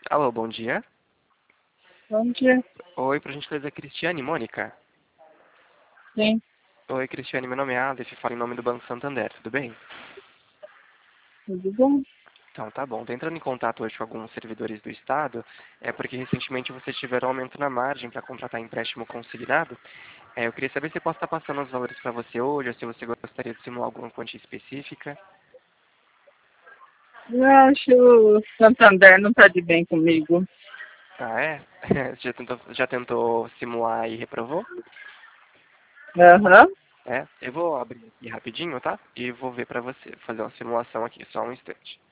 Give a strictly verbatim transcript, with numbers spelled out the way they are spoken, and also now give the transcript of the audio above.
Alô, bom dia. Bom dia. Oi, por gentileza, Cristiane Mônica. Sim, Oi, Cristiane, meu nome é Aleph, falo em nome do Banco Santander, tudo bem? tudo bom? Então, tá bom. Tô entrando em contato hoje com alguns servidores do Estado, é porque recentemente vocês tiveram aumento na margem para contratar empréstimo consignado. É, eu queria saber se eu posso estar passando os valores para você hoje, ou se você gostaria de simular alguma quantia específica. Eu acho que o Santander não está de bem comigo. Ah, é? Você já tentou, já tentou simular e reprovou? Aham. É? Eu vou abrir aqui rapidinho, tá? E vou ver para você, fazer uma simulação aqui, só um instante.